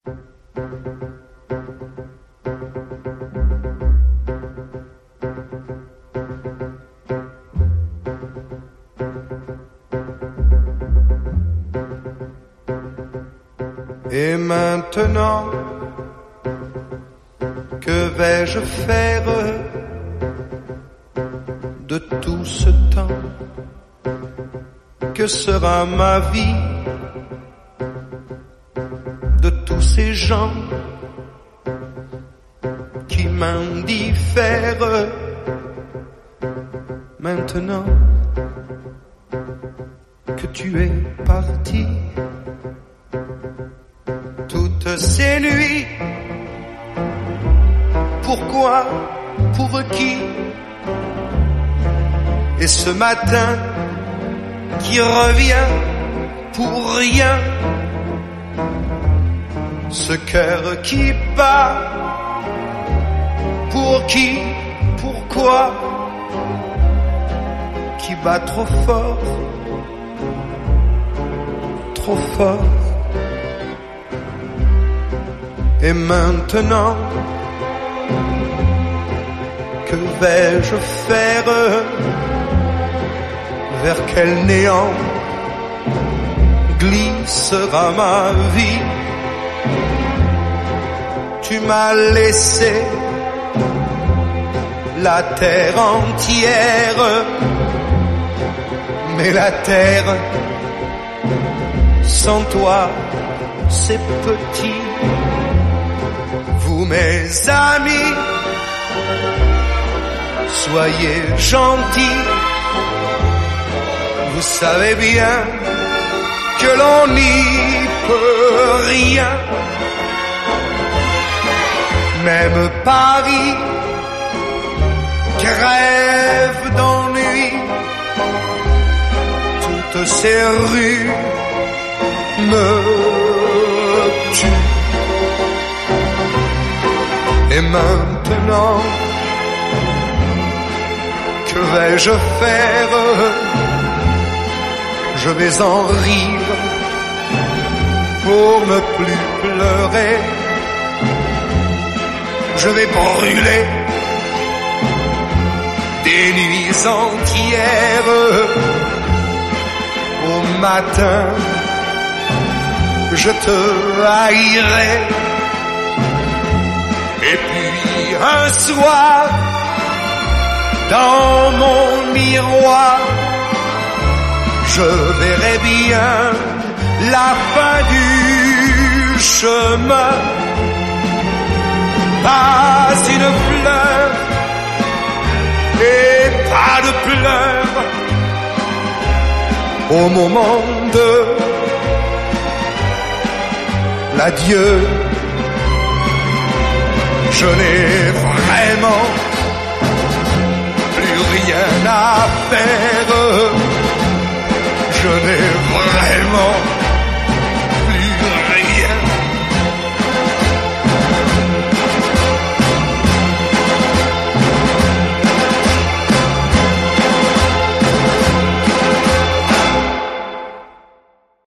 Et maintenant, que vais-je faire de tout ce temps? Que sera ma vie de tous ces gens qui m'indiffèrent? Maintenant que tu es parti, toutes ces nuits, pourquoi, pour qui? Et ce matin qui revient pour rien, ce cœur qui bat, pour qui, pourquoi, qui bat trop fort, trop fort. Et maintenant, que vais-je faire? Vers quel néant glissera ma vie? Tu m'as laissé la terre entière, mais la terre sans toi c'est petit. Vous mes amis, soyez gentils, vous savez bien que l'on n'y peut rien. Même Paris crève d'ennui, toutes ces rues me tuent. Et maintenant, que vais-je faire? Je vais en rire pour ne plus pleurer. Je vais brûler des nuits entières. Au matin, je te haïrai. Et puis un soir, dans mon miroir, je verrai bien la fin du chemin. Pas une fleur et pas de pleurs au moment de l'adieu. Je n'ai vraiment plus rien à faire. Je n'ai vraiment